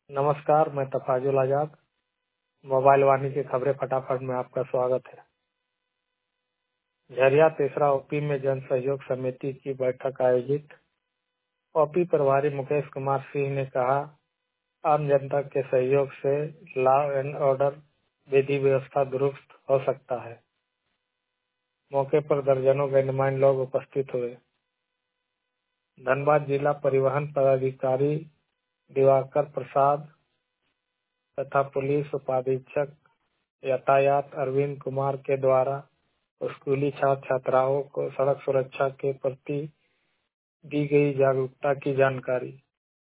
नमस्कार, मैं तफाजुल आजाद। मोबाइल वाणी की खबरें फटाफट में आपका स्वागत है। झरिया तीसरा ओपी में जन सहयोग समिति की बैठक आयोजित। ओपी प्रभारी मुकेश कुमार सिंह ने कहा, आम जनता के सहयोग से लॉ एंड ऑर्डर विधि व्यवस्था दुरुस्त हो सकता है। मौके पर दर्जनों गणमान्य लोग उपस्थित हुए। धनबाद जिला परिवहन पदाधिकारी दिवाकर प्रसाद तथा पुलिस उपाधीक्षक यातायात अरविंद कुमार के द्वारा स्कूली छात्र छात्राओं को सड़क सुरक्षा के प्रति दी गई जागरूकता की जानकारी।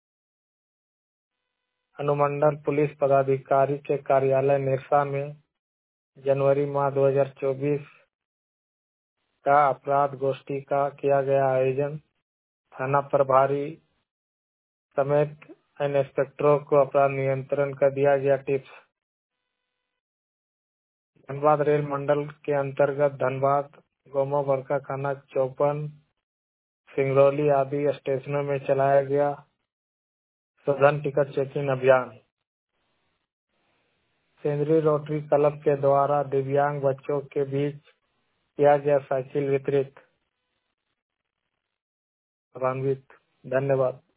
अनुमंडल पुलिस पदाधिकारी के कार्यालय निरसा में जनवरी माह 2024 का अपराध गोष्ठी का किया गया आयोजन। थाना प्रभारी समेत इंस्पेक्टरों को अपराध नियंत्रण का दिया गया टिप्स। धनबाद रेल मंडल के अंतर्गत धनबाद, गोमो, बरकाखाना, चौपन, सिंगरौली आदि स्टेशनों में चलाया गया सघन टिकट चेकिंग अभियान। केंद्रीय रोटरी क्लब के द्वारा दिव्यांग बच्चों के बीच किया गया साइकिल वितरित। धन्यवाद।